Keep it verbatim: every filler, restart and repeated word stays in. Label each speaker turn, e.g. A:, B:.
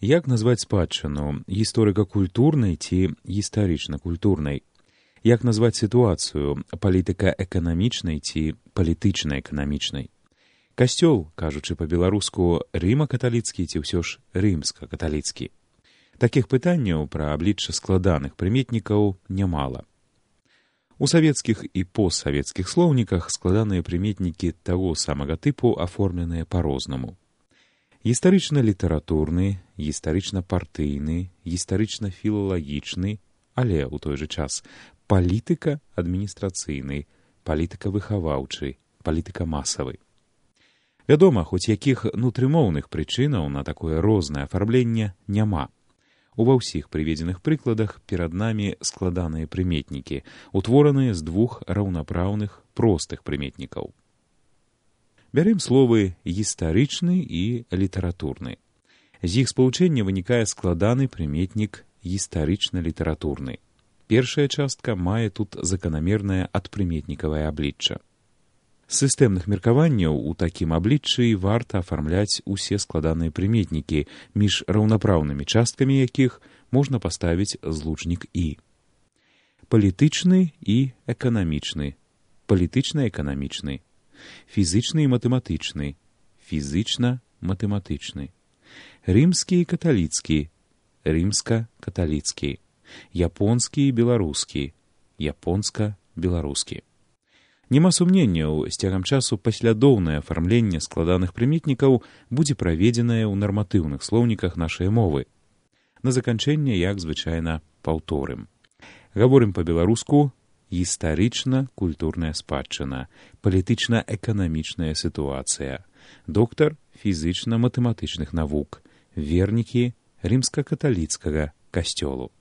A: Як назваць спадчыну гісторыка-культурнай ці гістарычна-культурнай? Як назваць сітуацыю палітыка-эканамічнай ці палітычна-эканамічнай? Касцёл, кажучы па-беларуску, рыма-каталіцкі ці ўсё ж рымска-каталіцкі? Такіх пытанняў пра аблічча складаных прыметнікаў нямала. У савецкіх і постсавецкіх слоўніках складаныя прыметнікі таго самага тыпу аформленыя па-рознаму. Гістарычна-літаратурны, гістарычна-партыйны, гістарычна-філалагічны, але ў той жа час палітыка-адміністрацыйны, палітыка-выхаваўчы, палітыка-масавы. Вядома, хоць якіх нутрымоўных прычынаў на такое рознае афармленне няма. Ува ўсіх прыведзеных прыкладах перад намі складаныя прыметнікі, утвораныя з двух раўнапраўных простых прыметнікаў. Бярем словы гістарычны і літаратурны. З іх спалучэння вынікае складаны прыметнік гістарычна-літаратурны. Першая частка мае тут заканамернае адпрыметнікавае аблічча. З сістэмных меркаванняў у такім абліччы варта афармляць усе складаныя прыметнікі, між раўнапраўнымі часткамі якіх можна паставіць злучнік «і». Палітычны і эканамічны, палітычна-эканамічны, фізычны і матэматычны, фізычна-матэматычны, рымскі і каталіцкі, рымска-каталіцкі, японскі і беларускі, японска-беларускі. Няма сумненняў, з цягам часу паслядоўнае афармленне складаных прыметнікаў будзе праведзенае ў нарматыўных слоўніках нашай мовы. На заканчэнне, як звычайна, паўторым. Гаворым па-беларуску гістарычна-культурная спадчына, палітычна-эканамічная сітуацыя, доктар фізічна-матэматычных навук, вернікі рымска-каталіцкага касцёлу.